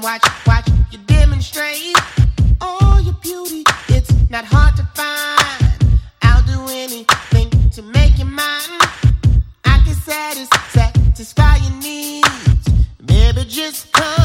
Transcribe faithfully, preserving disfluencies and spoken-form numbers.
watch, watch you demonstrate. Oh, your beauty, it's not hard to find. I'll do anything to make you mine. I can satis- satisfy your needs. Baby, just come.